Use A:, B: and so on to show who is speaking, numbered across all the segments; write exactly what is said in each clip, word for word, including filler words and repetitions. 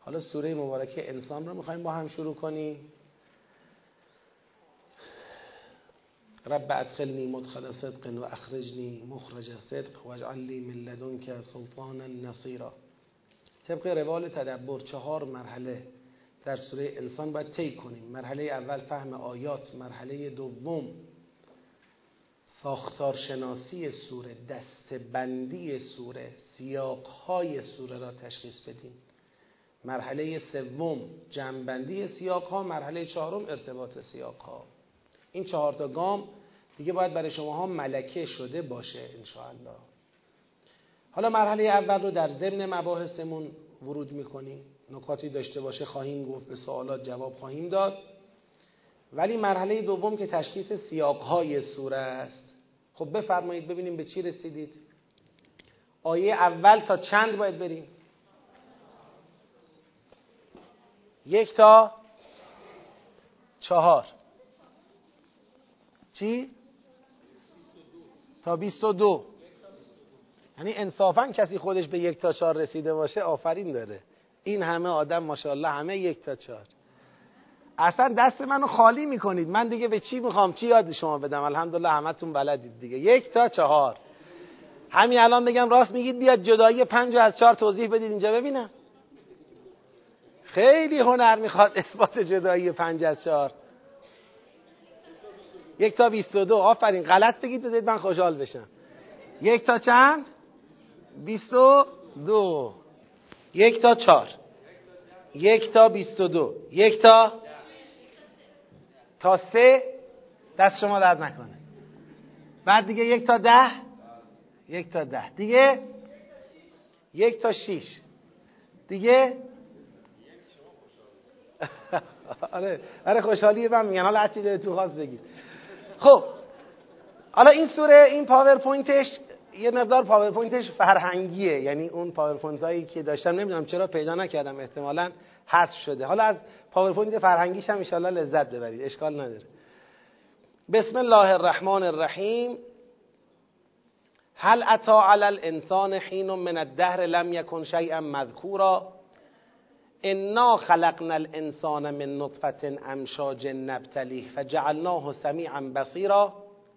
A: حالا سوره مبارکه انسان رو میخوایم با هم شروع کنیم. رب ادخلنی مدخل صدق و اخرجنی مخرج صدق واجعل لی من لدنک سلطانا نصیرا. طبق روال تدبر چهار مرحله در سوره انسان باید طی کنیم. مرحله اول فهم آیات، مرحله دوم ساختار شناسی سوره، دسته‌بندی سوره، سیاق‌های سوره را تشخیص بدیم. مرحله سوم جمع‌بندی سیاق‌ها، مرحله چهارم ارتباط سیاق‌ها. این چهار تا گام دیگه باید برای شماها ملکه شده باشه انشاءالله. حالا مرحله اول رو در ضمن مباحثمون ورود می‌کنیم. نکاتی داشته باشه خواهیم گفت، به سوالات جواب خواهیم داد. ولی مرحله دوم که تشخیص سیاق‌های سوره است. خب بفرمایید ببینیم به چی رسیدید. آیه اول تا چند باید بریم؟ یک تا چهار. چی؟ تا بیست و دو. یعنی انصافاً کسی خودش به یک تا چهار رسیده باشه آفرین داره. این همه آدم ماشاءالله همه یک تا چهار. اصلا دست منو خالی میکنید. من دیگه به چی میخوام چی یاد شما بدم؟ الحمدلله همتون بلدید دیگه. یک تا چهار. همین الان بگم راست میگید بیاد جدایی پنج از چهار توضیح بدید اینجا ببینم. خیلی هنر میخواد اثبات جدایی پنج از چهار. یک تا بیست و دو. آفرین. غلط بگید بذارید من خوشحال بشم. یک تا چند؟ بیست و دو. یک تا چهار. یک تا بیست و دو. یک تا تا سه. دست شما درد نکنه. بعد دیگه یک تا ده. یک تا ده. دیگه یک تا شیش. دیگه آره آره خوشحالی من میگن. حالا هرچی دلتون خواست بگید. خب حالا این سوره این پاورپوینتش یه مقدار پاورپوینتش فرهنگیه. یعنی اون پاورپوینت هایی که داشتم نمیدونم چرا پیدا نکردم، احتمالاً حذف شده. حالا از پاورپوینت فرهنگیش هم ان شاء الله لذت ببرید، اشکال نداره. بسم الله الرحمن الرحیم. هل اتی علی الانسان حین من الدهر لم یکن شیئا مذکورا انا خلقنا الانسان من نطفة امشاج نبتلیه فجعلناه سمیعا بصیرا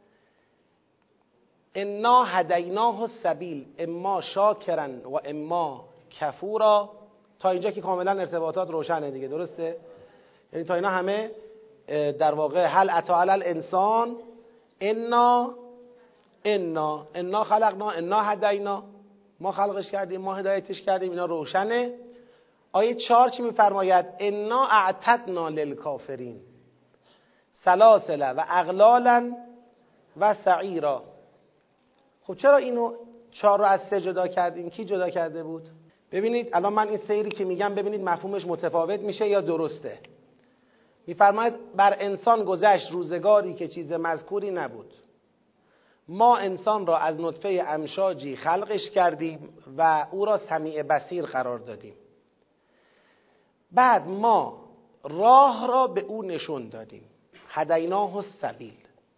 A: انا هدیناه السبیل اما شاکرا و اما کفورا. تا اینجا که کاملا ارتباطات روشنه دیگه، درسته؟ یعنی تا اینا همه در واقع هل اتی علی الانسان انا انا انا خلقنا انا هدینا، ما خلقش کردیم ما هدایتش کردیم، اینا روشنه. آیه چهار چی میفرماید؟ انا اعتدنا للکافرین سلاسل و اغلالا و سعیرا. خب چرا اینو چهار رو از سه جدا کردیم؟ کی جدا کرده بود؟ ببینید الان من این سیری که میگم ببینید مفهومش متفاوت میشه یا درسته. میفرماید بر انسان گذشت روزگاری که چیز مذکوری نبود، ما انسان را از نطفه امشاجی خلقش کردیم و او را سمیع بصیر قرار دادیم. بعد ما راه را به او نشون دادیم، هدیناه السبیل،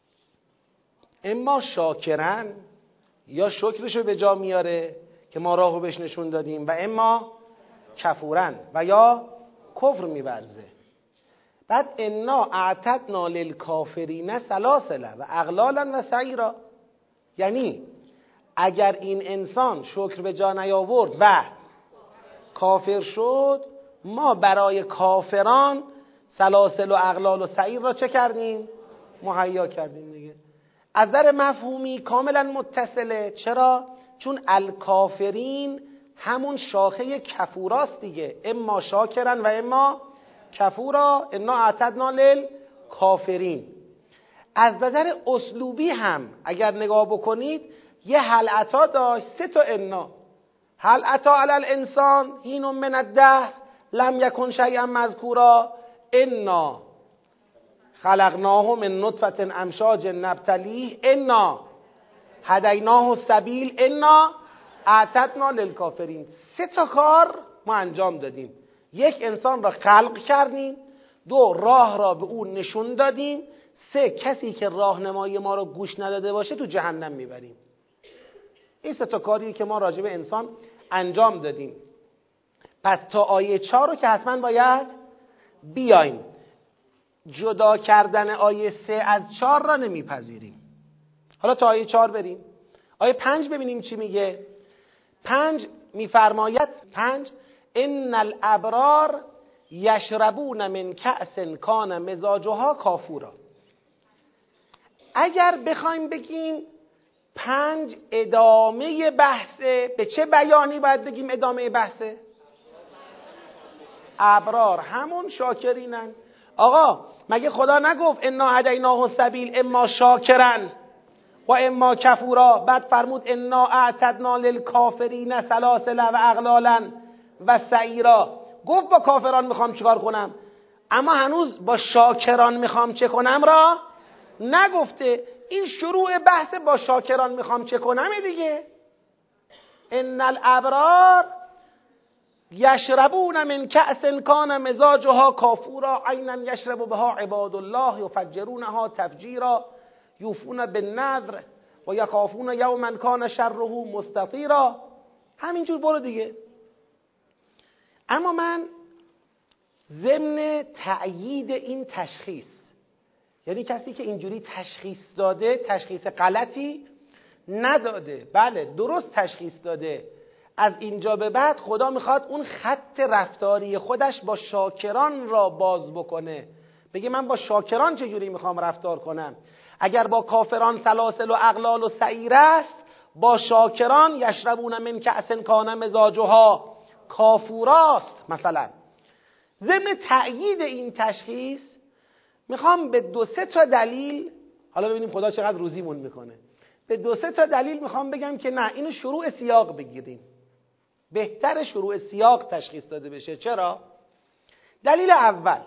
A: اما شاکرن یا شکرشو به جا میاره که ما راهو بهش نشون دادیم و اما کفورن و یا کفر میورزه. بعد انا اعتدنا للکافرین سلاسل و اغلالا و سعیرا. یعنی اگر این انسان شکر به جا نیاورد و کافر شد، ما برای کافران سلاسل و اغلال و سعیر را چه کردیم؟ مهیا کردیم دیگه. از نظر مفهومی کاملا متصله. چرا؟ چون الکافرین همون شاخه کفوراست دیگه، اما شاکرن و اما کفورا انا اعتدنا للکافرین. از نظر اسلوبی هم اگر نگاه بکنید یه هل اتی داشت، سه تا انا. هل اتی علی الانسان حین من الدهر لم یکن شیئا مذکورا انا خلقناه من نطفة امشاج نبتلیه انا هدیناه السبیل انا اعتدنا للکافرین. سه تا کار ما انجام دادیم. یک، انسان را خلق کردیم. دو، راه را به او نشون دادیم. سه، کسی که راهنمایی ما را گوش نداده باشه تو جهنم میبریم. این سه تا کاریه که ما راجع به انسان انجام دادیم. پس تا آیه چهار رو که حتما باید بیایم. جدا کردن آیه سه از چهار را نمیپذیریم. حالا تا آیه چهار بریم. آیه پنج ببینیم چی میگه. پنج میفرماید پنج ان الابرار یشربون من کأس کان مزاجها کافورا. اگر بخوایم بگیم پنج ادامه بحثه، به چه بیانی باید بگیم ادامه بحثه؟ ابرار همون شاکرینن. آقا مگه خدا نگفت انا هدیناه السبیل اما شاکرن و اما کفورا؟ بعد فرمود انا اعتدنا للکافرین سلاسل و اغلالا و سعیرا. گفت با کافران میخوام چیکار کنم، اما هنوز با شاکران میخوام چه کنم را نگفته. این شروع بحث با شاکران میخوام چه کنم دیگه. ان الابرار یشربون من کأس کان مزاجها کافورا عینا یشرب بها عباد الله یفجرونها تفجیرا یوفون بالنذر و یخافون یوما کان شره مستطیرا. همینجور برو دیگه. اما من ضمن تأیید این تشخیص، یعنی کسی که اینجوری تشخیص داده تشخیص غلطی نداده، بله درست تشخیص داده، از اینجا به بعد خدا میخواد اون خط رفتاری خودش با شاکران را باز بکنه. بگه من با شاکران چجوری میخوام رفتار کنم. اگر با کافران سلاسل و اغلال و سعیر است، با شاکران یشربون من کأس کان مزاجها کافوراست. مثلا ضمن تأیید این تشخیص میخوام به دو سه تا دلیل، حالا ببینیم خدا چقدر روزیمون میکنه، به دو سه تا دلیل میخوام بگم که نه، اینو شروع سیاق بگیریم. بهتر شروع سیاق تشخیص داده بشه. چرا؟ دلیل اول،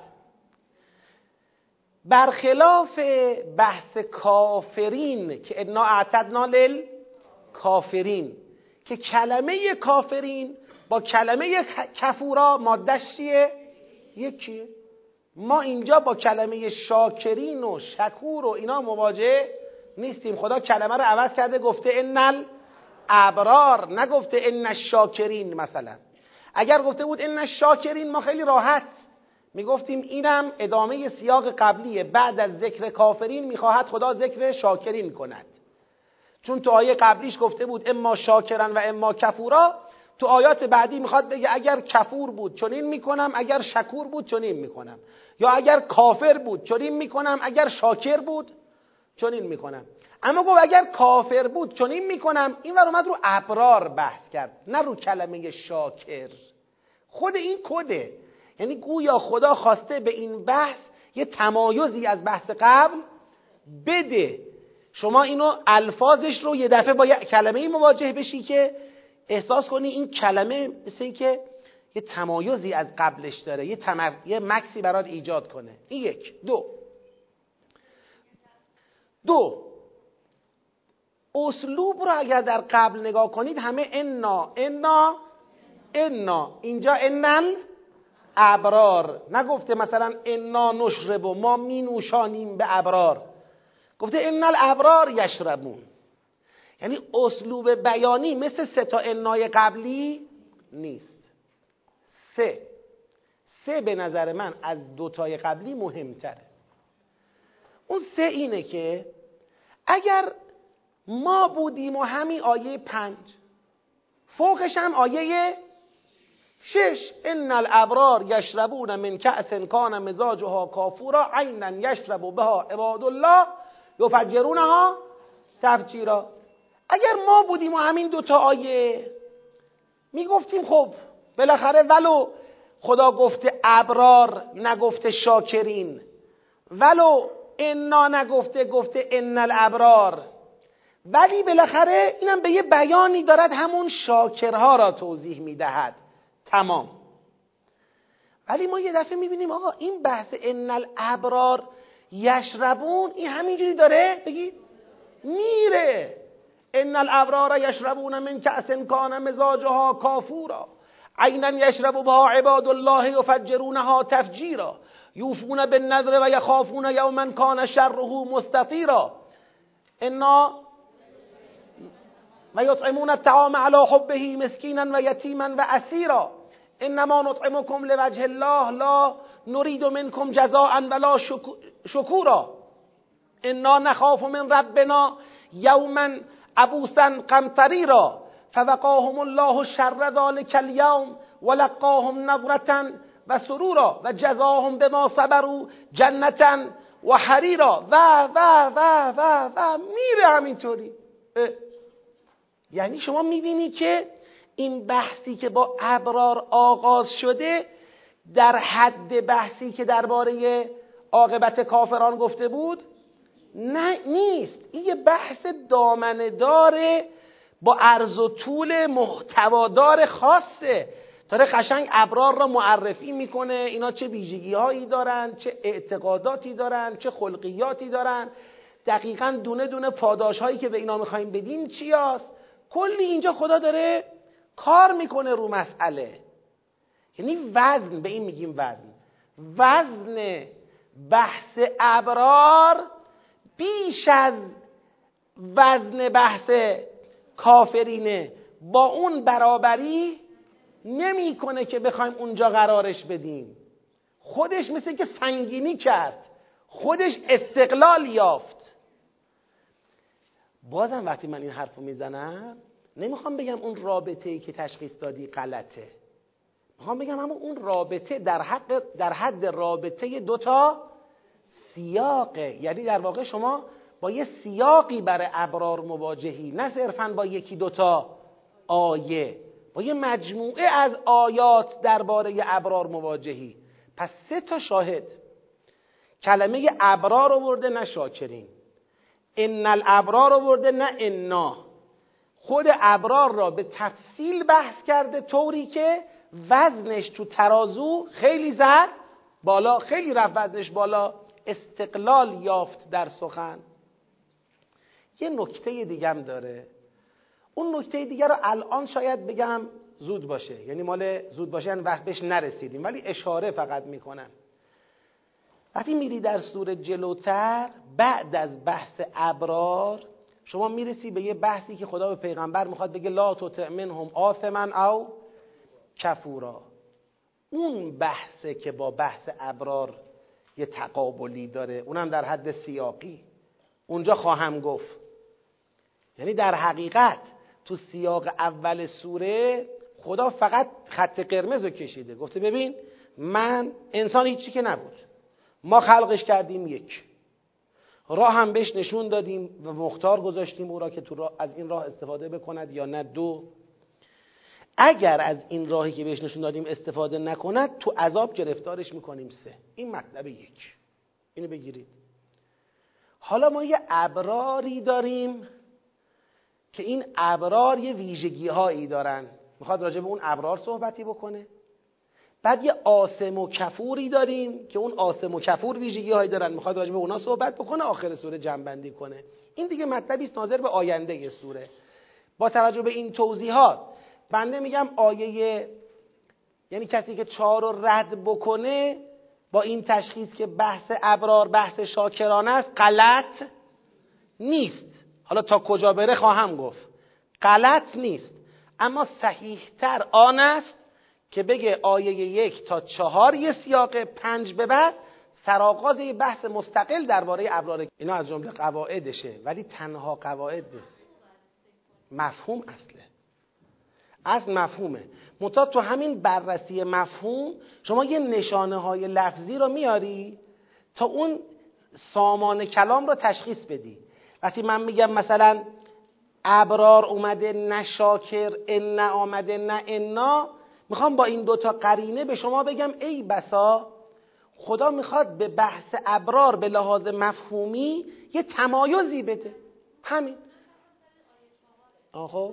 A: برخلاف بحث کافرین که انا اعتدنا للکافرین، که کلمه کافرین با کلمه کفورا ماده‌اش چیه؟ یکیه. ما اینجا با کلمه شاکرین و شکور و اینا مواجه نیستیم. خدا کلمه رو عوض کرده، گفته ان الابرار، نگفته ان الشاکرین. مثلا اگر گفته بود ان الشاکرین ما خیلی راحت میگفتیم اینم ادامه سیاق قبلیه، بعد از ذکر کافرین میخواهد خدا ذکر شاکرین کند. چون تو آیه قبلیش گفته بود اما شاکرن و اما کفورا، تو آیات بعدی میخواد بگه اگر کفور بود چنین میکنم، اگر شکور بود چنین میکنم، یا اگر کافر بود چنین میکنم، اگر شاکر بود چنین میکنم. اما گفت اگر کافر بود چنین میکنم، این ور اومد رو ابرار بحث کرد، نه رو کلمه شاکر. خود این کده، یعنی گویا خدا خواسته به این بحث یه تمایزی از بحث قبل بده. شما اینو الفاظش رو یه دفعه با یه کلمه مواجه بشی که احساس کنی این کلمه مثل این که یه تمایزی از قبلش داره، یه, تمر... یه مکسی برات ایجاد کنه. این یک. دو دو اسلوب رو اگر در قبل نگاه کنید همه انا انا انا، اینجا انن ابرار نگفته مثلا انا نشرب و ما می نوشانیم به ابرار، گفته ان الابرار یشربون. یعنی اسلوب بیانی مثل سه تا انای قبلی نیست. سه سه به نظر من از دوتای قبلی مهمتره. اون سه اینه که اگر ما بودیم و همین آیه پنج، فوقش هم آیه شش، ان الابرار یشربون من کأس کان مزاجها کافورا عینا یشرب بها عباد الله یفجرونها تفجیرا. اگر ما بودیم و همین دوتا آیه میگفتیم خب بالاخره ولو خدا گفته ابرار نگفته شاکرین، ولو انا نگفته گفته ان الابرار، ولی بالاخره اینم به یه بیانی دارد همون شاکرها را توضیح میدهد. تمام. ولی ما یه دفعه میبینیم آقا این بحث ان الابرار یشربون این همینجوری داره بگی میره. ان الابرار یشربون من کأس کان مزاجها کافورا عینا یشرب بها عباد الله یفجرونها تفجیرا یوفون بالنذر و یخافون یوما کان شره مستطیرا انا و یطعمون الطعام علی حبه مسکینا و یتیما و اسیرا انما نطعمکم لوجه الله لا نرید منکم جزاء ولا شکورا انا نخاف من ربنا یوما عبوسا قمطریرا فوقاهم الله شر ذلک اليوم ولقاهم نضرة و سرورا و جزاهم بما صبروا جنة و حریرا و و و و و میره همینطوری. یعنی شما میبینی که این بحثی که با ابرار آغاز شده در حد بحثی که درباره عاقبت کافران گفته بود نه نیست. این یه بحث دامنه‌دار با عرض و طول محتوادار خاصه، داره قشنگ ابرار را معرفی میکنه، اینا چه ویژگی هایی دارن، چه اعتقاداتی دارن، چه خلقیاتی دارن، دقیقاً دونه دونه پاداش هایی که به اینا میخوایم بدیم چی هست. کلی اینجا خدا داره کار میکنه رو مسئله. یعنی وزن، به این میگیم وزن. وزن بحث ابرار بیش از وزن بحث کافرینه، با اون برابری نمیکنه که بخوایم اونجا قرارش بدیم. خودش مثل که سنگینی کرد، خودش استقلال یافت. بازم وقتی من این حرفو میزنم نمیخوام بگم اون رابطه‌ای که تشخیص دادی غلطه، میخوام بگم همون اون رابطه در حد در حد رابطه دوتا سیاقه. یعنی در واقع شما با یه سیاقی برای ابرار مواجهی، نه صرفاً با یکی دوتا آیه، با یه مجموعه از آیات درباره ابرار مواجهی. پس سه تا شاهد کلمه ابرار آورده، نه شاکرین. ان الابرار آورده، نه انا. خود ابرار را به تفصیل بحث کرده طوری که وزنش تو ترازو خیلی زد بالا، خیلی رفت وزنش بالا، استقلال یافت در سخن. یه نکته دیگم داره. اون نکته دیگر رو الان شاید بگم زود باشه، یعنی مال زود باشه یعنی وقت بهش نرسیدیم، ولی اشاره فقط میکنم. وقتی میری در سوره جلوتر بعد از بحث ابرار شما میرسی به یه بحثی که خدا به پیغمبر میخواد بگه لا تطع منهم آثما او کفورا. اون بحثه که با بحث ابرار یه تقابلی داره، اونم در حد سیاقی. اونجا خواهم گفت، یعنی در حقیقت تو سیاق اول سوره خدا فقط خط قرمز رو کشیده، گفته ببین من انسان هیچی که نبود، ما خلقش کردیم یک، راه هم بهش نشون دادیم و مختار گذاشتیم او را که تو راه از این راه استفاده بکند یا نه. دو، اگر از این راهی که بهش نشون دادیم استفاده نکند تو عذاب گرفتارش میکنیم. سه، این مطلب یک، اینو بگیرید. حالا ما یه ابراری داریم که این ابرار یه ویژگی هایی دارن، میخواد راجع به اون ابرار صحبتی بکنه. بعد یه آثم و کفوری داریم که اون آثم و کفور ویژگی هایی دارن، میخواد راجع به اونا صحبت بکنه، آخر سوره جمع کنه. این دیگه مطلبی است ناظر به آینده ی سوره. با توجه به این توضیحات بنده میگم آیه، یعنی کسی که چهار رو رد بکنه با این تشخیص که بحث ابرار بحث شاکران است غلط نیست. حالا تا کجا بره خواهم گفت، غلط نیست، اما صحیحتر آن است که بگه آیه یک تا چهار یه سیاق، پنج به بعد سرآغاز یه بحث مستقل درباره ابرار. اینا از جمله قواعدشه، ولی تنها قواعد نیست، مفهوم اصله، اصل مفهومه. منتها تو همین بررسی مفهوم شما یه نشانه های لفظی رو میاری تا اون سامان کلام رو تشخیص بدی. وقتی من میگم مثلا ابرار اومده نه شاکر، ان آمده نه انا، میخوام با این دوتا قرینه به شما بگم ای بسا خدا میخواد به بحث ابرار به لحاظ مفهومی یه تمایزی بده. همین. آخه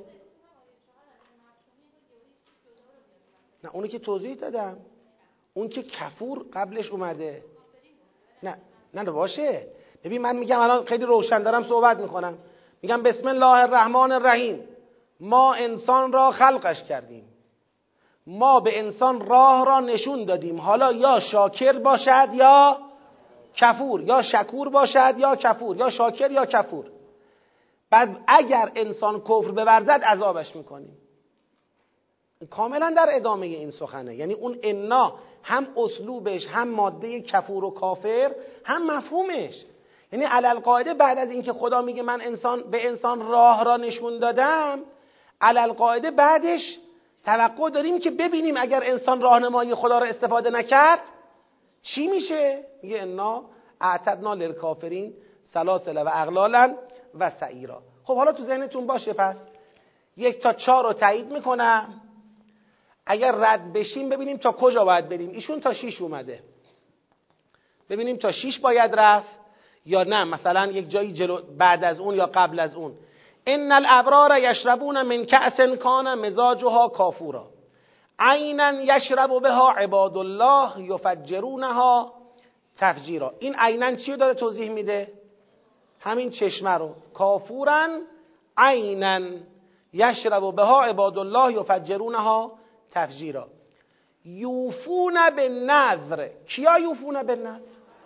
A: نه، اونو که توضیح دادم، اون که کفور قبلش اومده. نه نه باشه. ببین من میگم الان خیلی روشن دارم صحبت میکنم، میگم بسم الله الرحمن الرحیم، ما انسان را خلقش کردیم، ما به انسان راه را نشون دادیم، حالا یا شاکر باشد یا کفور، یا شکور باشد یا کفور، یا شاکر یا کفور. بعد اگر انسان کفر بورزد عذابش میکنیم. کاملا در ادامه این سخنه. یعنی اون انا هم اسلوبش، هم ماده کفور و کافر، هم مفهومش. یعنی علالقاعده بعد از اینکه خدا میگه من انسان به انسان راه را نشون دادم، علالقاعده بعدش توقع داریم که ببینیم اگر انسان راهنمایی خدا را استفاده نکرد چی میشه؟ میگه انا اعتدنا للکافرین سلاسل و اغلالا و سعیرا. خب حالا تو ذهنتون باشه، پس یک تا چهار رو تایید میکنم، اگر رد بشیم ببینیم تا کجا باید بریم. ایشون تا شیش اومده، ببینیم تا شیش باید رفت یا نه مثلا یک جایی جلو بعد از اون یا قبل از اون. ان الابرار یشربون من کأس کان مزاجها کافورا عینا یشرب بها عباد الله یفجرونها تفجیرا. این عینا چی داره توضیح میده؟ همین چشمه رو. کافورا عینا یشرب بها عباد الله یفجرونها تفجیرا. یوفون بالنذر. کیا یوفون بالنذر؟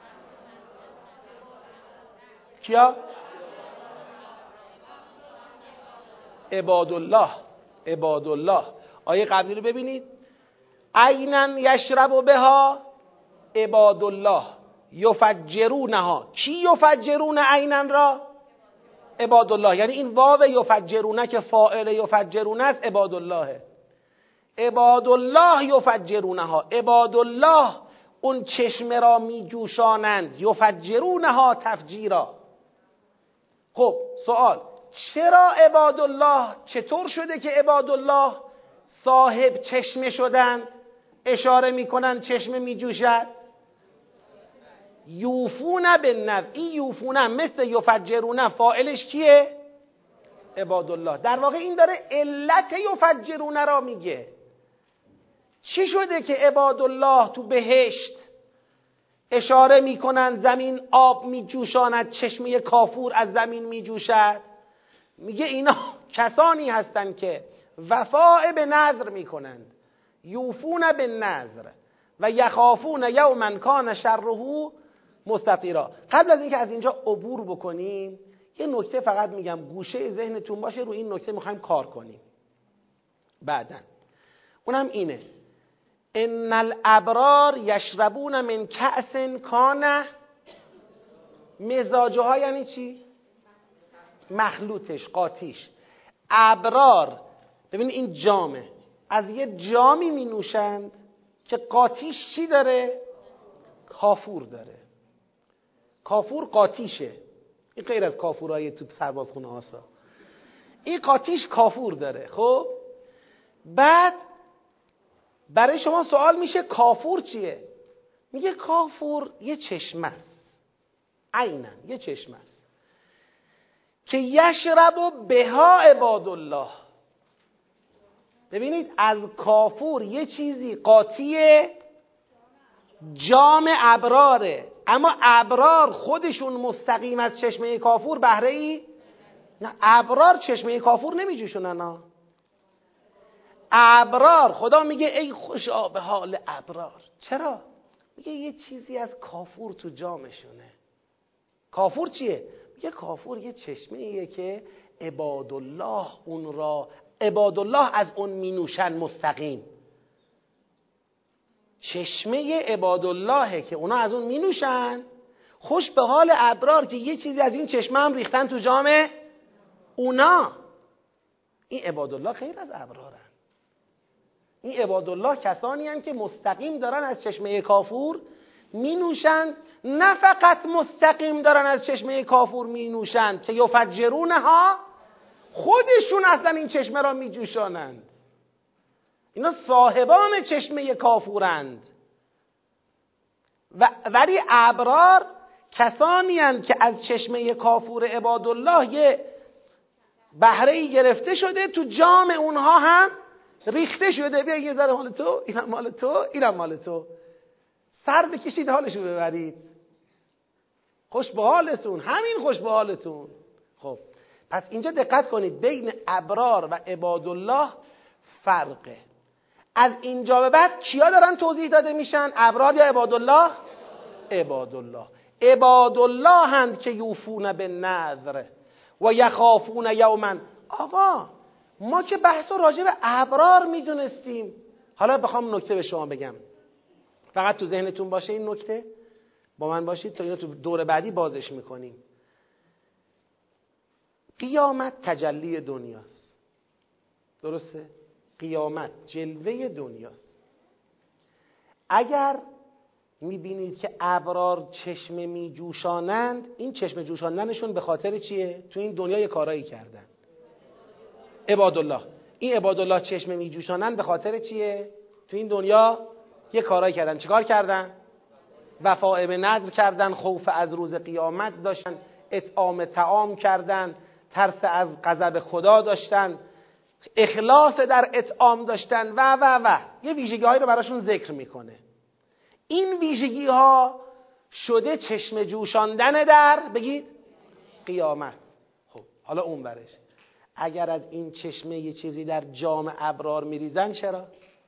A: کیا؟ عباد الله. عباد الله. آیه قبلی رو ببینید. عینا یشرب بها عباد الله یفجرونها. کی یفجرون عینا را؟ عباد الله. یعنی این واو یفجرونه که فاعل یفجرونه است عباد الله. عباد الله یفجرونها. عباد الله اون چشمه را می جوشانند. یفجرونها تفجیرا. خب سوال، چرا عباد الله، چطور شده که عباد الله صاحب چشمه شدن؟ اشاره میکنن چشمه می جوشد. یوفون بالنذر. این یوفونه مثل یفجرونه فاعلش کیه؟ عباد الله. در واقع این داره علت یفجرونه را میگه. چی شده که عباد الله تو بهشت اشاره میکنن زمین آب میجوشاند، چشمه کافور از زمین میجوشد؟ میگه اینا کسانی هستند که وفاء به نذر میکنند. یوفون بالنذر و یخافون یوما کان شره مستطیرا. قبل از اینکه از اینجا عبور بکنیم یه نکته فقط میگم گوشه ذهنتون باشه، رو این نکته میخوایم کار کنیم بعداً. اونم اینه: ان الابرار یشربون من کأس کان مزاجها. یعنی چی؟ مخلوطش، قاطیش. ابرار، ببین این جامه، از یه جامی می نوشند که قاطیش چی داره؟ کافور داره. کافور قاطیشه. این غیر از کافورهای تو سربازخونه هاستا. این قاطیش کافور داره. خب بعد برای شما سوال میشه کافور چیه؟ میگه کافور یه چشمه است، عیناً یه چشمه است که یشرب بها عباد الله. ببینید از کافور یه چیزی قاطی جام ابراره، اما ابرار خودشون مستقیم از چشمه کافور بهره ای نه. ابرار چشمه کافور نمیجوشونن ها. ابرار، خدا میگه ای خوشا به حال ابرار. چرا؟ میگه یه چیزی از کافور تو جامشونه. کافور چیه؟ میگه کافور یه چشمه ایه که عباد الله اون را، عباد الله از اون مینوشن مستقیم. چشمه عباد اللهه که اونا از اون مینوشن. خوش به حال ابرار که یه چیزی از این چشمه هم ریختن تو جام اونا. این عباد الله خیر از ابرارن. این عباد الله کسانی هستند که مستقیم دارن از چشمه کافور می نوشند. نه فقط مستقیم دارن از چشمه کافور می نوشند که یفجرونها، خودشون اصلا این چشمه را می جوشانند. اینا صاحبان چشمه کافورند. و ولی ابرار کسانی هستند که از چشمه کافور عباد الله یه بهره‌ای گرفته شده، تو جام اونها هم ریخته شده. بیا یه ذره مال تو، اینم مال تو، اینم مال تو. سر بکشید حالشو ببرید. خوش به حالتون، همین خوش به حالتون. خب پس اینجا دقت کنید، بین ابرار و عباد الله فرقه. از اینجا به بعد کیا دارن توضیح داده میشن؟ ابرار یا عباد الله؟ عباد الله. عباد الله هند که یوفون بالنذر و یخافون یوما. آقا ما که بحث رو راجع به ابرار میدونستیم. حالا بخوام نکته به شما بگم، فقط تو ذهنتون باشه این نکته، با من باشید تا اینو تو دور بعدی بازش میکنیم. قیامت تجلی دنیاست، درسته؟ قیامت جلوه دنیاست. اگر میبینید که ابرار چشم میجوشانند، این چشم جوشاندنشون به خاطر چیه؟ تو این دنیا یه کارایی کردن. عبادالله، این عبادالله چشم میجوشانند به خاطر چیه؟ تو این دنیا یه کارایی کردن. چیکار کردن؟ وفاء به نذر کردن، خوف از روز قیامت داشتن، اطعام طعام کردن، ترس از غضب خدا داشتن، اخلاص در اطعام داشتن و و و یه ویژگی هایی رو براشون ذکر میکنه. این ویژگی ها شده چشم جوشاندن در بگید قیامت. خب حالا اون برش، اگر از این چشمه یه چیزی در جام ابرار میریزن چرا؟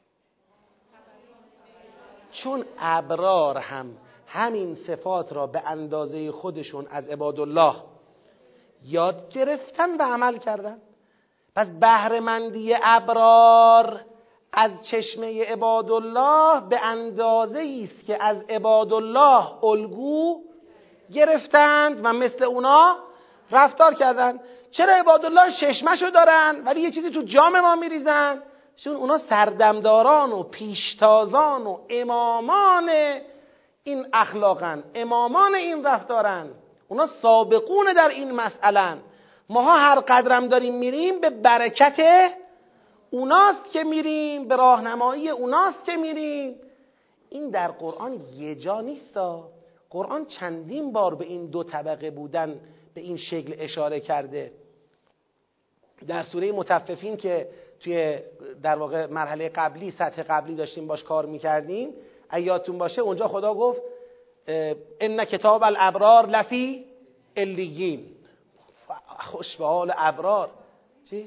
A: چون ابرار هم همین صفات را به اندازه خودشون از عبادالله یاد گرفتن و عمل کردن. پس بهره‌مندی ابرار از چشمه عبادالله به اندازه است که از عبادالله الگو گرفتند و مثل اونا رفتار کردند. چرا عبادالله چشمشو دارن ولی یه چیزی تو جام ما میریزن؟ چون اونا سردمداران و پیشتازان و امامان این اخلاقن، امامان این رفتارن، اونا سابقون در این مسئلن. ماها هر قدرم داریم میریم به برکت اوناست که میریم، به راهنمایی اوناست که میریم. این در قرآن یه جا نیستا، قرآن چندین بار به این دو طبقه بودن به این شکل اشاره کرده. در سوره مطففین که توی در واقع مرحله قبلی، سطح قبلی داشتیم باش کار میکردیم، ایاتون باشه اونجا خدا گفت ان کتاب الابرار لفی علیین. خوش به حال ابرار. چی؟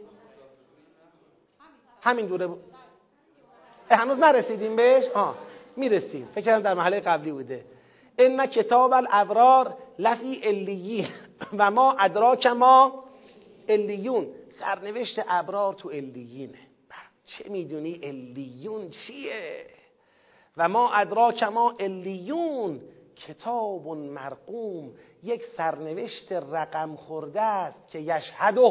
A: همین دوره بود. هنوز نرسیدیم بهش؟ آه میرسیم، فکر کردم در مرحله قبلی بوده. ان کتاب الابرار لفی علیین و ما ادراک ما علیون. سرنوشت ابرار تو علیینه. چه میدونی علیون چیه؟ و ما ادراک ما علیون کتاب مرقوم، یک سرنوشت رقم خورده است که یشهده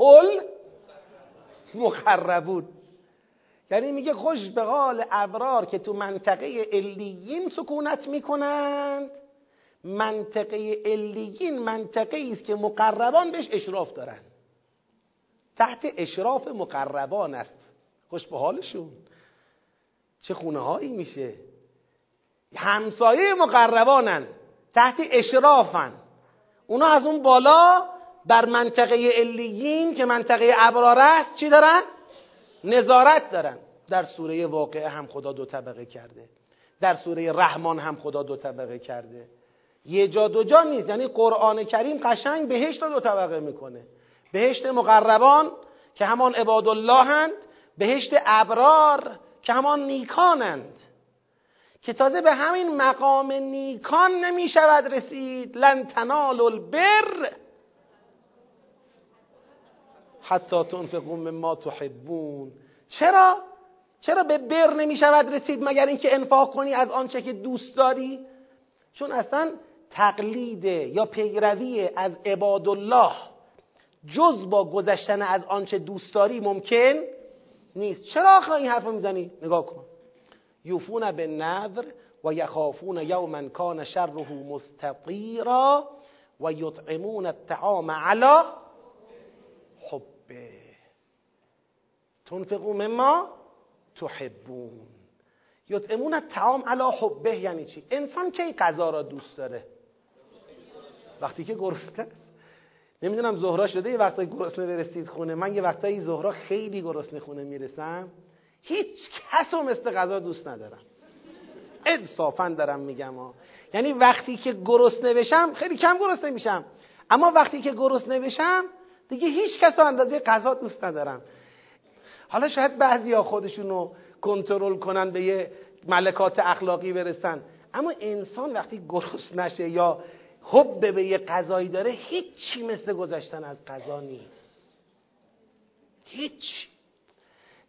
A: المقربون. یعنی میگه خوش به حال ابرار که تو منطقه علیین سکونت میکنند. منطقه علیین منطقه است که مقربان بهش اشراف دارن، تحت اشراف مقربان است. خوش به حالشون، چه خونه هایی میشه. همسایه مقربانن، تحت اشرافن. اونا از اون بالا بر منطقه علیین که منطقه ابرار است چی دارن؟ نظارت دارن. در سوره واقعه هم خدا دو طبقه کرده، در سوره رحمان هم خدا دو طبقه کرده. یه جا دو جا نیست. یعنی قرآن کریم قشنگ بهشت رو دو طبقه میکنه. بهشت مقربان که همان عبادالله هند، بهشت ابرار که همان نیکانند، که تازه به همین مقام نیکان نمی شود رسید. لن تنالوا البر حتی تنفقوا مما تحبون. چرا؟ چرا به بر نمی شود رسید مگر اینکه انفاق کنی از آنچه که دوست داری؟ چون اصلا تقلید یا پیروی از عبادالله جز با گذشتن از آنچه دوست داری ممکن نیست. چرا آخه این حرف رو میزنی؟ نگاه کن. یوفون بالنذر و یخافون یوما کان شره مستطیرا و یطعمون الطعام علی حبه تنفقوا مما تحبون. یطعمون الطعام علی حبه یعنی چی؟ انسان کی غذا را دوست داره؟ وقتی که گرسنه است. نمیدونم زهرا شده یه وقتایی گرسنه برسید خونه. من یه وقتایی زهرا خیلی گرسنه خونه میرسم، هیچ کس رو مثل غذا دوست ندارم. انصافا دارم میگم ها. یعنی وقتی که گرسنه بشم خیلی کم گرسنه میشم، اما وقتی که گرسنه بشم دیگه هیچ کس رو اندازه غذا دوست ندارم. حالا شاید بعضیا خودشون رو کنترل کنن به یه ملکات اخلاقی برسن، اما انسان وقتی گرسنه نشه یا حب به یه غذایی داره، هیچی مثل گذشتن از غذا نیست. هیچ.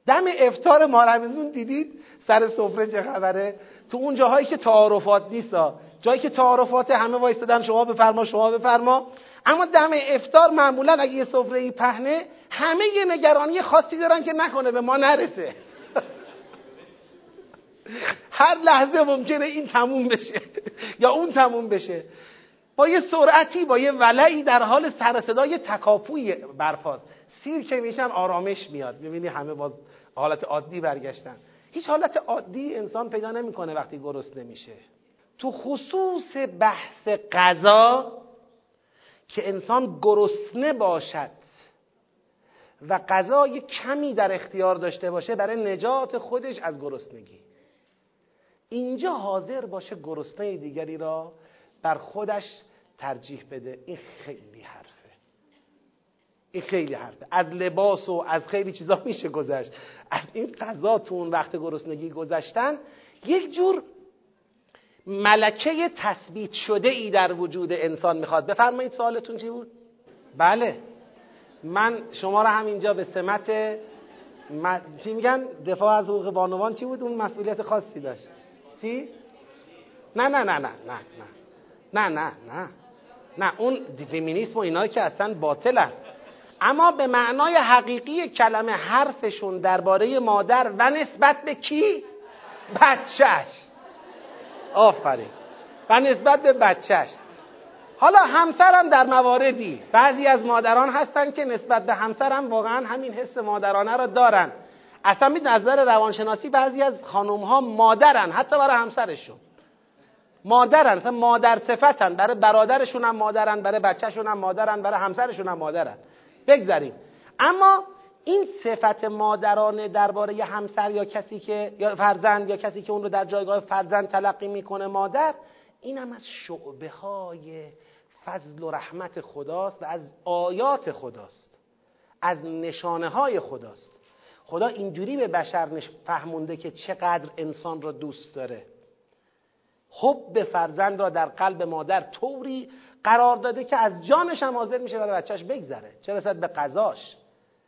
A: دم افطار ماه رمضان دیدید سر سفره چه خبره؟ تو اون جاهایی که تعارفات نیستا، جایی که تعارفات همه وایستادن شما بفرما شما بفرما، اما دم افطار معمولا اگه یه سفره پهنه همه یه نگرانی خاصی دارن که نکنه به ما نرسه. هر لحظه ممکنه این تموم بشه یا اون تموم بشه. با یه سرعتی، با یه ولعی در حال سر صدای تکاپوی برپاست. سیر که میشن آرامش میاد، میبینی همه باز حالت عادی برگشتن. هیچ حالت عادی انسان پیدا نمیکنه وقتی گرسنه میشه. تو خصوص بحث غذا که انسان گرسنه باشد و غذای کمی در اختیار داشته باشه برای نجات خودش از گرسنگی، اینجا حاضر باشه گرسنه دیگری را بر خودش ترجیح بده، این خیلی حرفه. این خیلی حرفه. از لباس و از خیلی چیزا میشه گذشت، از این غذا تو اون وقت گرسنگی گذشتن یک جور ملکه تثبیت شده ای در وجود انسان میخواد. بفرمایید سوالتون چی بود؟ بله، من شما را همینجا به سمت م... چی میگن؟ دفاع از حقوق بانوان چی بود؟ اون مسئولیت خاصی داشت. چی؟ نه نه نه نه نه نه نه نه نه نه اون فمینیسم و اینا که اصلا باطلن، اما به معنای حقیقی کلمه حرفشون درباره مادر و نسبت به کی؟ بچهش. آفرین. و نسبت به بچهش. حالا همسرم در مواردی، بعضی از مادران هستن که نسبت به همسرم واقعا همین حس مادرانه را دارن. اصلا می نظر روانشناسی بعضی از خانم ها مادرن، حتی برای همسرشون مادرن، مثلا مادر صفتن، برای برادرشون هم مادرن، برای بچهشون هم مادرن، برای همسرشون هم مادرن. بگذاریم. اما این صفت مادرانه درباره همسر یا کسی که یا فرزند یا کسی که اون رو در جایگاه فرزند تلقی میکنه مادر، این هم از شعبه های فضل و رحمت خداست و از آیات خداست، از نشانه های خداست. خدا اینجوری به بشر فهمونده که چقدر انسان را دوست داره. حب فرزند را در قلب مادر طوری قرار داده که از جانش هم حاضر میشه برای بچهش بگذره، چه رسد به قضاش.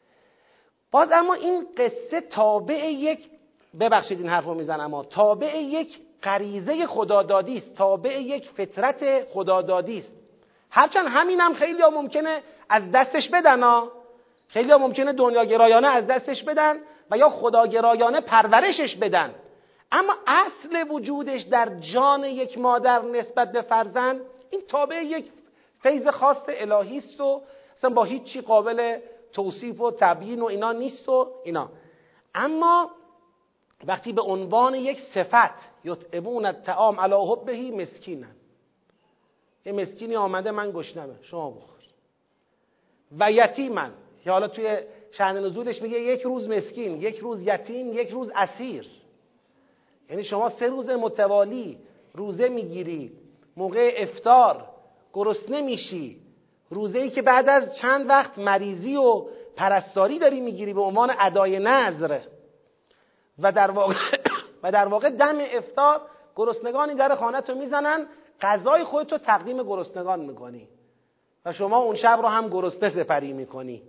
A: باز اما این قصه تابع یک، ببخشید این حرف رو میزنم، اما تابع یک غریزه خدادادی است، تابع یک فطرت خدادادی است. هرچند همین هم خیلی ها ممکنه از دستش بدن ها. خیلی ها ممکنه دنیاگرایانه از دستش بدن و یا خداگرایانه پرورشش بدن، اما اصل وجودش در جان یک مادر نسبت به فرزند این تابع یک فیض خاص الهی است و اصلا با هیچ چی قابل توصیف و تبیین و اینا نیست و اینا. اما وقتی به عنوان یک صفت یطعمون الطعام علی حبه مسکینن، یه مسکینی آمده من گشنمه شما بخور، و یتیمن، که حالا توی شأن نزولش میگه یک روز مسکین، یک روز یتیم، یک روز اسیر. یعنی شما سه روز متوالی روزه میگیری، موقع افطار گرسنه میشی، روزه‌ای که بعد از چند وقت مریضی و پرستاری داری میگیری به عنوان ادای نذر، و در واقع و در واقع دم افطار گرسنگانی در خانه‌تو میزنن، غذای خودتو تقدیم گرسنگان میکنی و شما اون شب رو هم گرسنه سپری میکنی.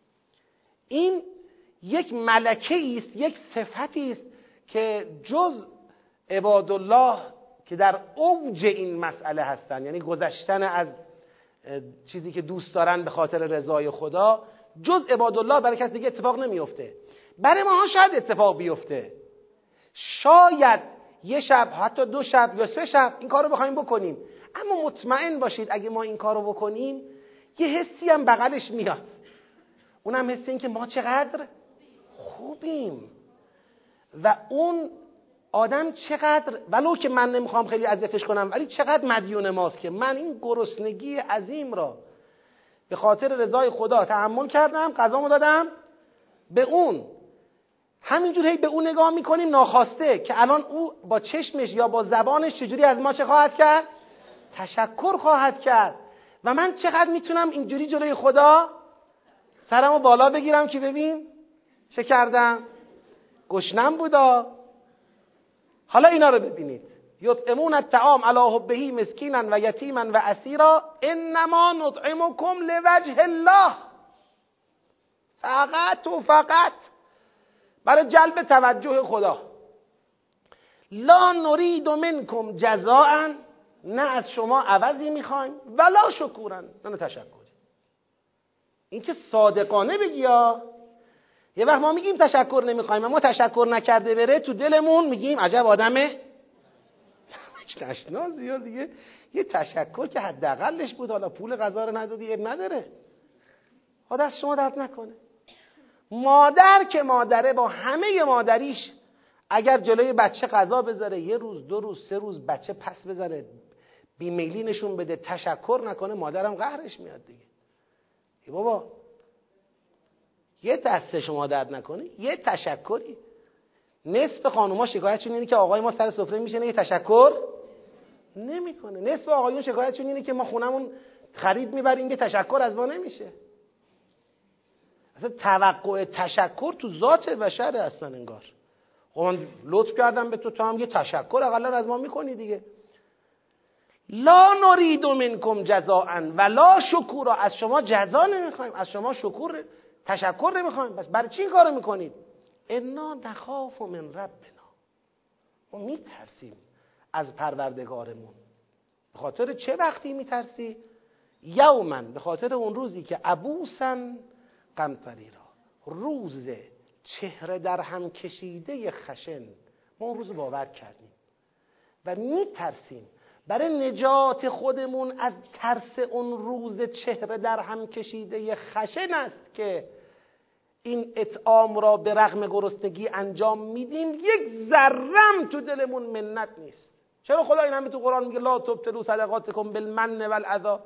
A: این یک ملکه است، یک صفتی است که جز عبادالله که در اوج این مسئله هستن، یعنی گذشتن از چیزی که دوست دارن به خاطر رضای خدا، جز عبادالله برای کسی دیگه اتفاق نمیفته. برای ما شاید اتفاق بیفته، شاید یه شب، حتی دو شب یا سه شب این کارو بخوایم بکنیم، اما مطمئن باشید اگه ما این کارو بکنیم یه حسی هم بغلش میاد، اونم حس این که ما چقدر خوبیم و اون آدم چقدر، ولو که من نمیخوام خیلی اذیتش کنم، ولی چقدر مدیون ماست که من این گرسنگی عظیم را به خاطر رضای خدا تحمل کردم، غذامو دادم به اون. همینجور هی به اون نگاه میکنیم ناخواسته که الان او با چشمش یا با زبانش چجوری از ما چه خواهد کرد؟ تشکر خواهد کرد. و من چقدر میتونم اینجوری جلوی خدا سرمو بالا بگیرم که ببین چه کردم؟ گشنم بودا. حالا اینا رو ببینید، یطعمون الطعام علی حبه مسکینا و یتیما و اسیرا انما نطعمکم لوجه الله، فقط و فقط برای جلب توجه خدا. لا نرید منکم جزاء، نه از شما عوضی میخوایم، ولا شکورا، نه تشکری. این که صادقانه بگی ها. یه وقت ما میگیم تشکر نمیخوایم، اما تشکر نکرده بره تو دلمون میگیم عجب آدمه تشنازی یا دیگه. یه تشکر که حداقلش بود، حالا پول غذا رو ندادی اب نداره، خدا از شما درد نکنه. مادر که مادره با همه مادریش اگر جلوی بچه غذا بذاره یه روز دو روز سه روز بچه پس بزنه بیمیلی نشون بده تشکر نکنه، مادرم قهرش میاد دیگه. ای بابا یه دسته شما درد نکنه، یه تشکری. نصف خانوما شکایتشون اینه که آقای ما سر سفره میشینه یه تشکر نمیکنه، نصف آقایون شکایتشون اینه که ما خونمون خرید میبریم یه تشکر از ما نمیشه. اصلا توقع تشکر تو ذات بشره اصلا انگار. خب من لطف کردم به تو، تو هم یه تشکر اقلا از ما میکنی دیگه. لا نرید منکم جزاء ولا شکورا، از شما جزا نمیخوایم، از شما شکر تشکر نمیخوایم. پس برای چی این کارو میکنید؟ انا نخاف من ربنا، ما میترسیم از پروردگارمون. به خاطر چه وقتی میترسی؟ یوما، به خاطر اون روزی که عبوسن قمطریرا، روز چهره در هم کشیده خشن. ما اون روز باور کردیم و میترسیم. برای نجات خودمون از ترس اون روز چهره در هم کشیده خشن است که این اطعام را به رغم گرسنگی انجام میدیم. یک ذرم تو دلمون منت نیست. چرا خدا این همه تو قرآن میگه لا تبطلوا صدقاتکم بالمن والعذا؟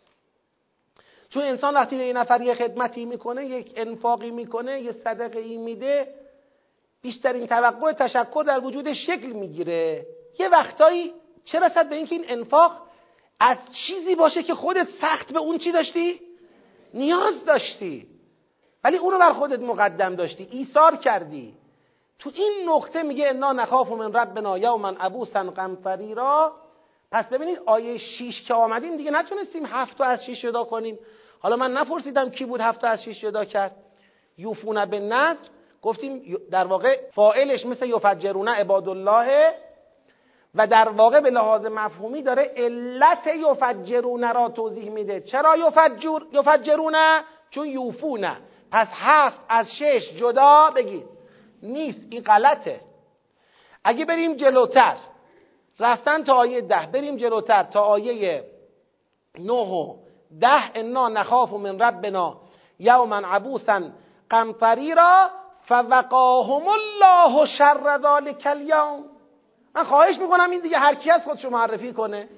A: چون انسان وقتی به این نفر یه خدمتی میکنه، یک انفاقی میکنه، یه صدقه ای میده، بیشترین توقع تشکر در وجودش شکل میگیره. یه وقتایی چه رسد به اینکه این انفاق از چیزی باشه که خودت سخت به اون چی داشتی؟ نیاز داشتی، ولی اونو بر خودت مقدم داشتی، ایثار کردی. تو این نقطه میگه انا نخاف من ربنا یوما عبوسا قمطریرا. پس ببینید آیه شیش که آمدیم دیگه نتونستیم هفت تا از شیش جدا کنیم. حالا من نپرسیدم کی بود هفت تا از شیش جدا کرد. یوفون بالنذر گفتیم در واقع فاعلش مثل یفجرون عباد الله و در واقع به لحاظ مفهومی داره علت یفجرون را توضیح میده. چرا یفجر یفجرون؟ چون یوفونه. پس هفت از شش جدا بگید نیست، این غلطه. اگه بریم جلوتر، رفتن تا آیه ده، بریم جلوتر تا آیه نه و ده، انا نخاف من ربنا یوما عبوسا قمطریرا فوقاهم الله شر ذلک الیوم. من خواهش میکنم این دیگه هر کی از خودشو معرفی کنه.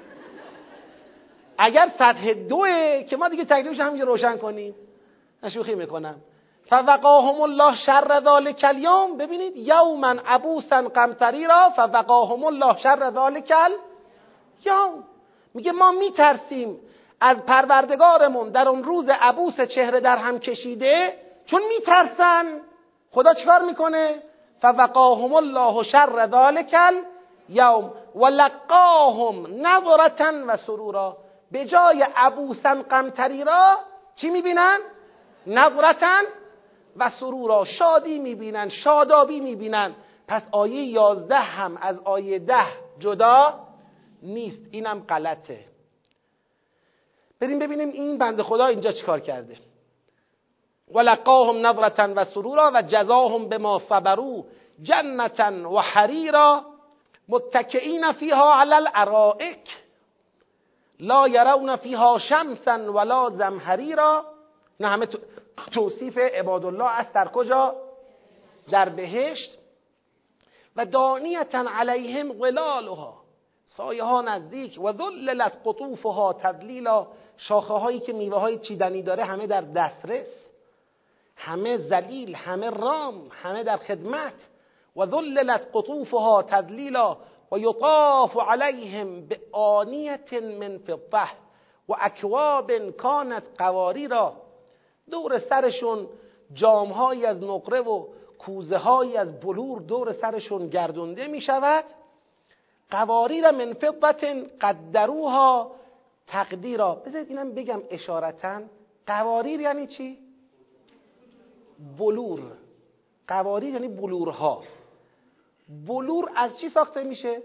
A: اگر سطح دوه که ما دیگه تکلیفش همینجا روشن کنیم، شوخی میکنم. فوقاهم الله شر ذلک الیوم. ببینید یوما عبوسا قمطریرا فوقاهم الله شر ذلک الیوم. میگه ما میترسیم از پروردگارمون در اون روز عبوس چهره در هم کشیده. چون میترسن خدا چیکار میکنه؟ فوقاهم الله شر ذلک الیوم ولقاهم نظرة و سرورا. به جای عبوسا قمطریرا چی میبینن؟ نظرة و سرورا، شادی میبینن، شادابی میبینن. پس آیه یازده هم از آیه ده جدا نیست، اینم غلطه. بریم ببینیم این بنده خدا اینجا چیکار کرده. ولقاهم نظرة و سرورا و جزاهم بما صبروا جنة و حریرا متکئین فیها علی الارائک لا یرون فیها شمسا ولا زمهریرا. نه همه توصیف عبادالله است. در کجا؟ در بهشت. و دانیة علیهم ظلالها، سایه ها نزدیک. و ذللت قطوفها تذلیلا، شاخه هایی که میوه های چیدنی داره همه در دسترس، همه ذلیل، همه رام، همه در خدمت. و ذللت قطوفها تذلیلا و یطاف علیهم بآنیة من فضة و اکواب کانت قواریرا. دور سرشون جامهایی از نقره و کوزه هایی از بلور دور سرشون گردونده می شود. قواریر من فضة قدروها تقدیرا. بذارید اینم بگم اشارتاً، قواریر یعنی چی؟ بلور. قواریر یعنی بلورها. بلور از چی ساخته میشه؟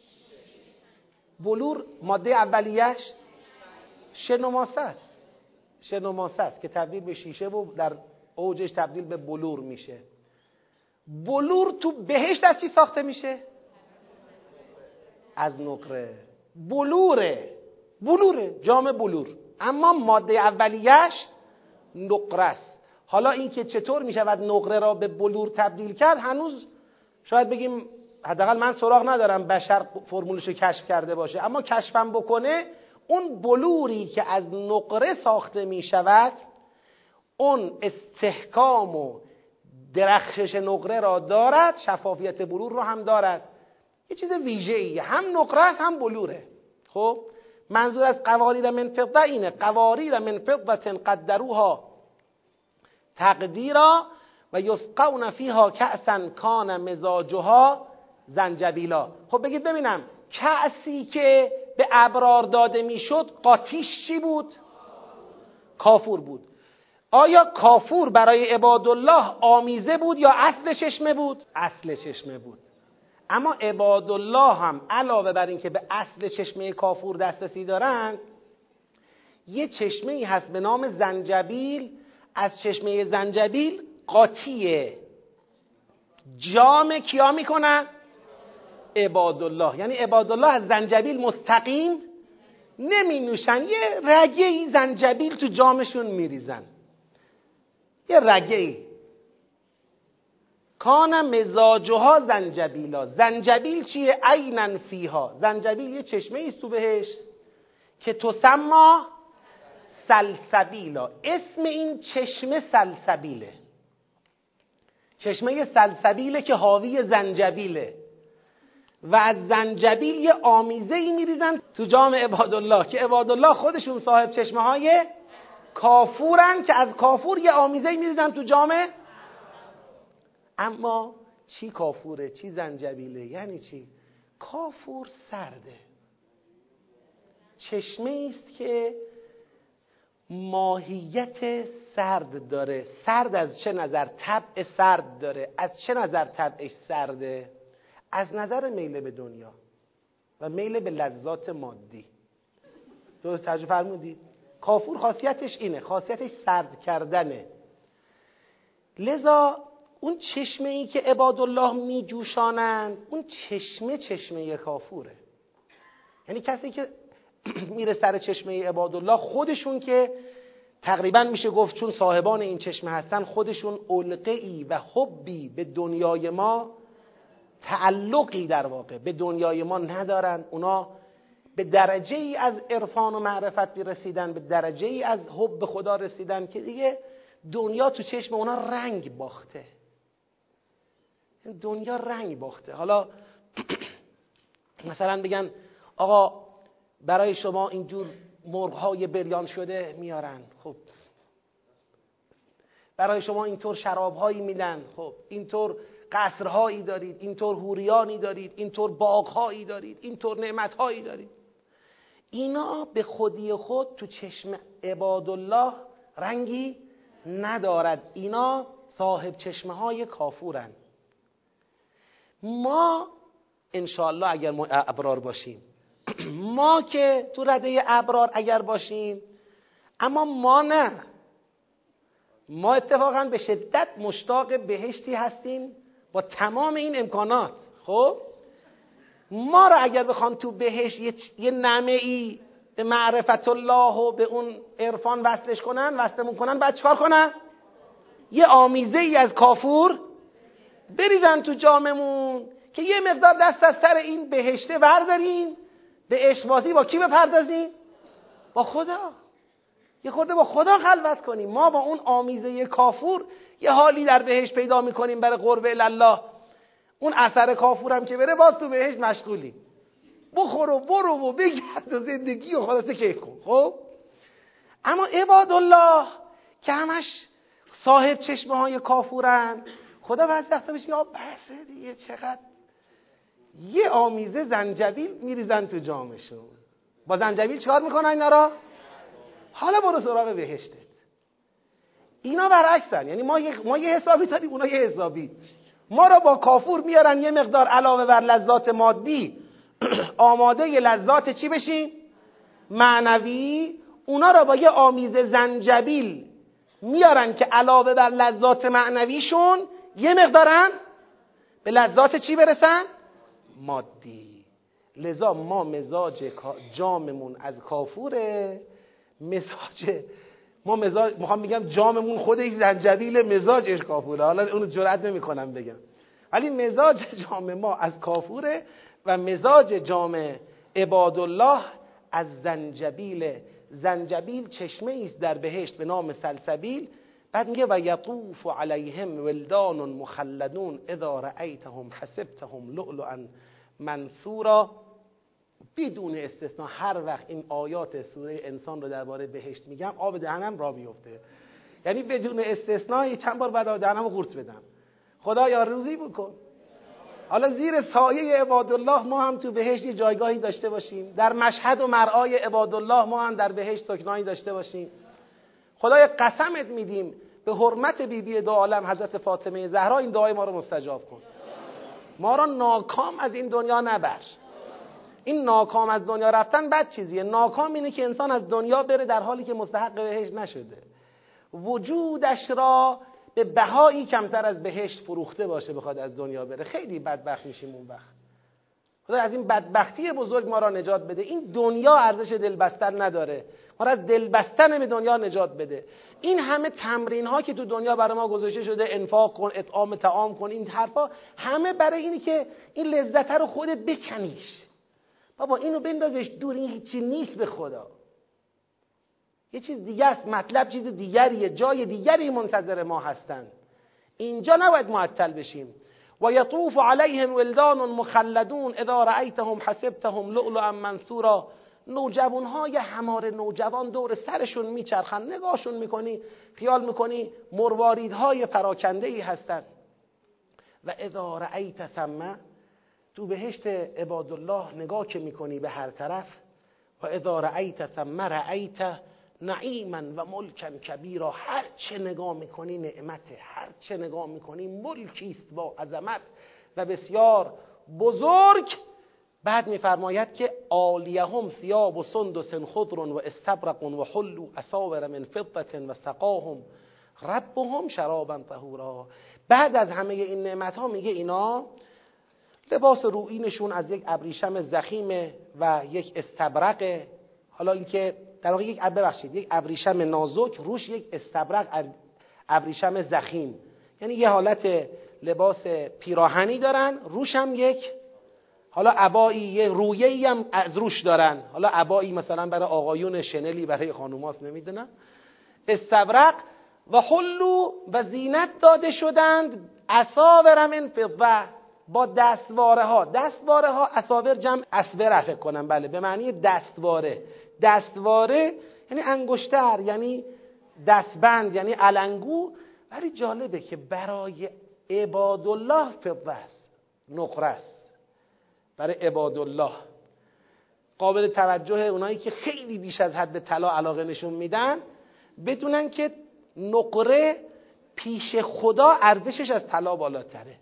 A: بلور ماده اولیش شنوماسه است. شنوماسه است که تبدیل به شیشه و در اوجش تبدیل به بلور میشه. بلور تو بهشت از چی ساخته میشه؟ از نقره. بلوره بلوره جام بلور، اما ماده اولیش نقره است. حالا این که چطور میشود نقره را به بلور تبدیل کرد هنوز شاید بگیم، حداقل من سراغ ندارم بشر فرمولش رو کشف کرده باشه، اما کشفم بکنه اون بلوری که از نقره ساخته میشود اون استحکام و درخشش نقره را دارد، شفافیت بلور را هم دارد. یه چیز ویژه‌ایه، هم نقره است هم بلوره. خب منظور از قواریر من فضه اینه، قواریر من فضه قدروها تقدیرا و یسقون فیها کأسا کان مزاجها زنجبیلا. خب بگید ببینم، کأسی که به ابرار داده میشد قاطیش چی بود؟ کافور بود. آیا کافور برای عبادالله آمیزه بود یا اصل چشمه بود؟ اصل چشمه بود. اما عبادالله هم علاوه بر این که به اصل چشمه کافور دسترسی دارند، یه چشمه ای هست به نام زنجبیل. از چشمه زنجبیل قاطیه. جام کیا میکنن؟ عبادالله. یعنی عبادالله از زنجبیل مستقیم نمی نوشن، یه رگه ای زنجبیل تو جامشون میریزن، یه رگه ای. کان مزاجها زنجبیلا. زنجبیل چیه؟ عینن فیها. زنجبیل یه چشمه ایست تو بهشت که تسمى سلسبیلا. اسم این چشمه سلسبیله. چشمه سلسبیله که حاوی زنجبیله و از زنجبیل یه آمیزه ای میریزن تو جام عبادالله که عبادالله خودشون صاحب چشمه های کافورن که از کافور یه آمیزه ای میریزن تو جام. اما چی کافوره چی زنجبیله؟ یعنی چی؟ کافور سرده، چشمه است که ماهیت سرد داره. سرد از چه نظر؟ طبع سرد داره. از چه نظر طبعش سرده؟ از نظر میل به دنیا و میل به لذات مادی. درست ترجمه فرمودید؟ کافور خاصیتش اینه، خاصیتش سرد کردنه. لذا اون چشمه ای که عبادالله می جوشانند، اون چشمه چشمه کافوره. یعنی کسی که میره سر چشمه عبادالله، خودشون که تقریبا میشه گفت چون صاحبان این چشمه هستن، خودشون علقه‌ای و حبی به دنیای ما، تعلقی در واقع به دنیای ما ندارن. اونا به درجه ای از عرفان و معرفت رسیدن، به درجه ای از حب خدا رسیدن که دیگه دنیا تو چشم اونا رنگ باخته. دنیا رنگ باخته. حالا مثلا بگن آقا برای شما اینجور مرغ‌های بریان شده میارن، خب برای شما اینطور شراب‌هایی میدن، خب اینطور قصرهایی دارید، اینطور حوریانی دارید، اینطور باغ‌هایی دارید، اینطور نعمت‌هایی دارید. اینا به خودی خود تو چشم عبادالله رنگی ندارد. اینا صاحب چشمه های کافورن. ما انشاءالله اگر ما ابرار باشیم، ما که تو رده ابرار اگر باشیم، اما ما نه، ما اتفاقا به شدت مشتاق بهشتی هستیم با تمام این امکانات. خب ما را اگر بخوان تو بهشت یه, یه نعمه ای به معرفت الله و به اون عرفان وصلش کنن، وصلمون کنن، بعد چکار کنن؟ یه آمیزه ای از کافور بریزن تو جاممون که یه مقدار دست از سر این بهشته ورداریم، به عشق‌بازی با کی بپردازیم؟ با خدا. یه خورده با خدا خلوت کنیم. ما با اون آمیزه کافور یه حالی در بهشت پیدا میکنیم برای قرب الله. اون اثر کافور هم که بره باز تو بهشت مشغولی، بخور و برو و بگرد و زندگی و خلاصه کیف کن. خب اما عبادالله که همش صاحب چشمه های کافورن، خدا بعضی وقتا بهش میگه بسه دیگه، چقدر یه آمیزه زنجبیل میریزن تو جامشون. با زنجبیل چیکار میکنن اینا را؟ حالا برو سراغ بهشتت. اینا برعکسن، یعنی ما یه ما یه حسابی داریم، اونا یه حسابی. ما را با کافور میارن یه مقدار علاوه بر لذات مادی آماده ی لذات چی بشیم؟ معنوی. اونا را با یه آمیز زنجبیل میارن که علاوه بر لذات معنویشون یه مقدارن به لذات چی برسن؟ مادی. لذا ما مزاج جاممون از کافوره، مزاج ما مزاج میخوام میگم جاممون خودش زنجبیل، مزاجش کافوره. حالا اونو جرئت نمیکنم بگم، ولی مزاج جام ما از کافوره و مزاج جام عبادالله از زنجبیل. زنجبیل چشمه ایست در بهشت به نام سلسبیل. بعد میگه و یطوف علیهم ولدان مخلدون اذا رأیتهم حسبتهم لؤلؤا منثورا. بدون استثناء هر وقت این آیات سوره انسان رو درباره بهشت میگم آب دهنم را میفته، یعنی بدون استثناء چند بار بعد آب دهنمو قورت بدم. خدایا روزی بکن حالا زیر سایه عبادالله ما هم تو بهشت جایگاهی داشته باشیم، در مشهد و مرعای عبادالله ما هم در بهشت سکنایی داشته باشیم. خدای قسمت میدیم به حرمت بی بی دو عالم حضرت فاطمه زهرا این دعای ما رو مستجاب کن. ما را ناکام از این دنیا نبر. این ناکام از دنیا رفتن بد چیزیه. ناکام اینه که انسان از دنیا بره در حالی که مستحق بهشت نشده، وجودش را به بهایی کمتر از بهشت فروخته باشه بخواد از دنیا بره. خیلی بدبخت میشیم اون وقت. خدا از این بدبختی بزرگ ما را نجات بده. این دنیا ارزش دلبستن نداره، ما را از دلبستن به دنیا نجات بده. این همه تمرین ها که تو دنیا برای ما گذاشته شده، انفاق کن، اطعام طعام کن، این حرفا همه برای اینی که این لذت رو خودت بکنیش. بابا اینو بندازش دور، این هیچی نیست به خدا. یه چیز دیگه است، مطلب چیز دیگریه، جای دیگری منتظر ما هستن. اینجا نباید معطل بشیم. و یطوف علیهم ولدان مخلدون اذا رأیتهم حسبتهم لؤلؤا منثورا. نوجوانهای همار نوجوان دور سرشون میچرخن، نگاهشون میکنی خیال میکنی مرواریدهای پراکنده ای هستن. و اذا رأیت ثم، تو بهشت عبادالله نگاه که میکنی به هر طرف، و اذا رأیت ثم رأیت نعیما و ملکا کبیرا. هر چه نگاه میکنی نعمته، هر چه نگاه میکنی ملکی است با عظمت و بسیار بزرگ. بعد میفرماید که عالیهم ثیاب و سندس خضر و استبرق و حلوا اساور من فضة و سقاهم ربهم شرابا طهورا. بعد از همه این نعمت ها میگه اینا لباس رویینشون از یک ابریشم ضخیم و یک استبرق. حالا این که در واقع یک ببخشید یک ابریشم نازک روش یک استبرق ابریشم ضخیم، یعنی یه حالت لباس پیراهنی دارن، روش هم یک حالا عبایی یه رویه‌ای هم از روش دارن. حالا عبایی مثلا برای آقایون، شنلی برای خانوماست، نمیدونم. استبرق و حلو و زینت داده شدند اساور من فضة، با دستواره ها. دستواره ها اساور جمع اسوره فکر کنم، بله، به معنی دستواره. دستواره یعنی انگشتر، یعنی دستبند، یعنی علنگو. ولی جالبه که برای عبادالله فضه است، نقره است. برای عبادالله قابل توجه اونایی که خیلی بیش از حد به طلا علاقه نشون میدن بدونن که نقره پیش خدا ارزشش از طلا بالاتره.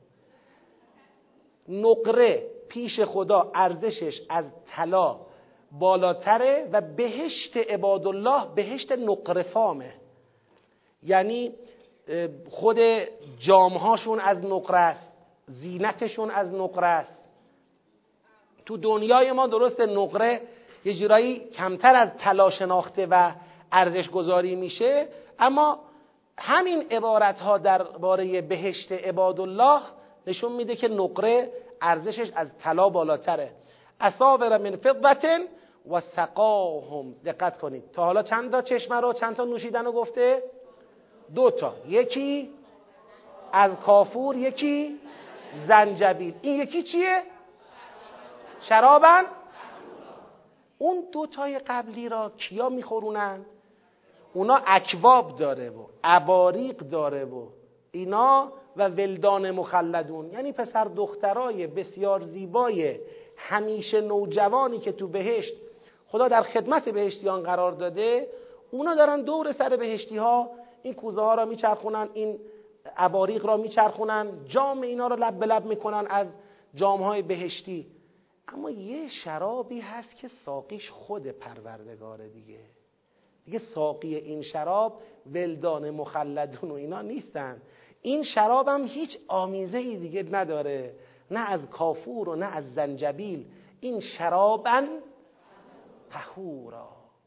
A: نقره پیش خدا ارزشش از طلا بالاتره و بهشت عبادالله بهشت نقره فامه. یعنی خود جامهاشون از نقره است، زینتشون از نقره است. تو دنیای ما درست نقره یه جورایی کمتر از طلا شناخته و ارزش گذاری میشه، اما همین عبارت ها درباره بهشت عبادالله نشون میده که نقره ارزشش از طلا بالاتره. اساور من فضة و سقاهم. دقت کنید تا حالا چند تا چشمه رو، چند تا نوشیدن رو گفته؟ دو تا، یکی از کافور، یکی زنجبیل. این یکی چیه؟ شرابن. اون دو تای قبلی را کیا میخورونن؟ اونا اکواب داره و اباریق داره و اینا و ولدان مخلدون، یعنی پسر دخترای بسیار زیبای همیشه نوجوانی که تو بهشت خدا در خدمت بهشتیان قرار داده. اونا دارن دور سر بهشتی ها این کوزه ها را میچرخونن، این اباریق را میچرخونن، جام اینا را لب به لب میکنن از جام های بهشتی. اما یه شرابی هست که ساقیش خود پروردگاره دیگه. دیگه ساقی این شراب ولدان مخلدون و اینا نیستن. این شراب هم هیچ آمیزه ای دیگه نداره، نه از کافور و نه از زنجبیل. این شرابن طهورا،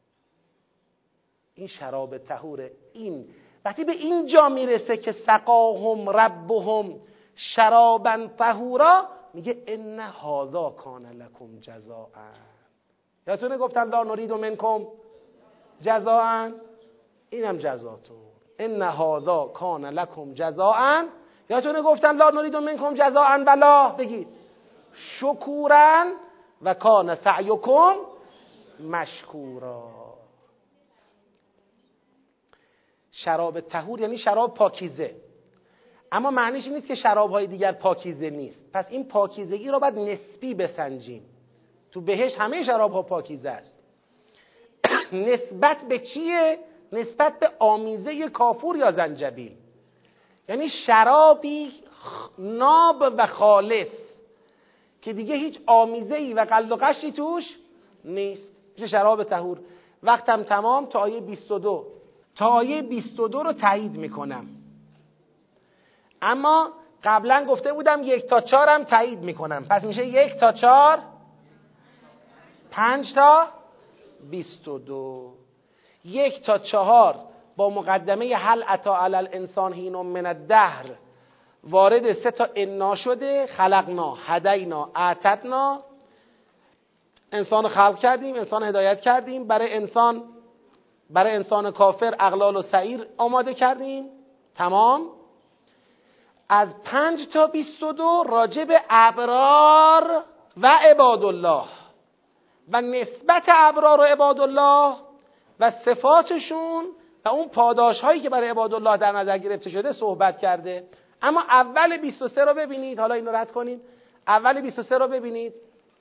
A: این شراب طهوره. این وقتی به این جا میرسه که سقاهم ربهم شرابا طهورا، میگه ان هذا کان لکم جزاء. یادتونه گفتم لا نرید منکم جزاء، اینم جزاتون. ان هذا کان لکم جزاء. یادتونه گفتم لا نرید منکم جزاء ولا بگید شکورا و کان سعیکم مشکورا. شراب طهور یعنی شراب پاکیزه، اما معنیش این نیست که شراب‌های دیگر پاکیزه نیست. پس این پاکیزگی رو باید نسبی بسنجیم. تو بهشت همه شراب‌ها پاکیزه است. نسبت به چیه؟ نسبت به آمیزه کافور یا زنجبیل. یعنی شرابی ناب و خالص که دیگه هیچ آمیزه‌ای و قل و قشی توش نیست، میشه شراب طهور. وقتم تمام، تا آیه بیست و دو تا آیه بیست و دو رو تایید میکنم، اما قبلا گفته بودم یک تا چهار هم تایید میکنم. پس میشه یک تا چهار، پنج تا بیست و دو. یک تا چهار با مقدمه هل اتی علی الانسان حین من الدهر وارد سه تا انا شده. خلقنا، هدینا، اعتدنا. انسان خلق کردیم، انسان هدایت کردیم. برای انسان برای انسان کافر اغلال و سعیر آماده کردیم. تمام. از پنج تا بیست و دو راجع به ابرار و عباد الله و نسبت ابرار و عباد الله و صفاتشون و اون پاداش هایی که برای عباد الله در نظر گرفته شده صحبت کرده. اما اول بیست و سه رو ببینید. حالا اینو رد کنید. اول بیست و سه رو ببینید.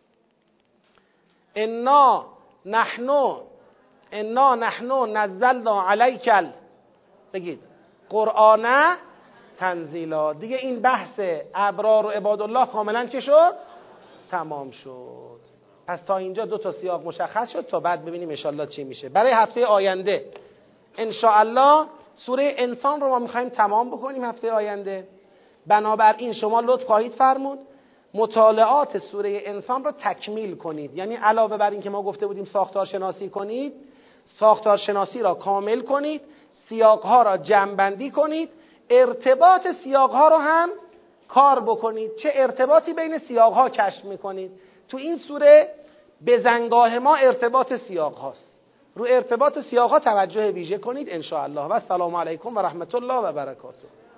A: انا نحنو انا نحنو نزلنا علیک بگید قرآن تنزیلا. دیگه این بحث ابرار و عباد الله کاملا چه شد؟ تمام شد. پس تا اینجا دو تا سیاق مشخص شد، تا بعد ببینیم انشاءالله چی میشه. برای هفته آینده انشاءالله سوره انسان رو ما میخوایم تمام بکنیم هفته آینده. بنابراین شما لطف خواهید فرمود مطالعات سوره انسان رو تکمیل کنید. یعنی علاوه بر این که ما گفته بودیم ساختار شناسی کنید، ساختار شناسی را کامل کنید، سیاقها را جمع‌بندی کنید، ارتباط سیاقها رو هم کار بکنید. چه ارتباطی بین سیاقها کشف میکنید؟ تو این سوره بزنگاه ما ارتباط سیاق هاست. رو ارتباط سیاق ها توجه ویژه کنید ان شاء الله. و السلام علیکم و رحمت الله و برکاته.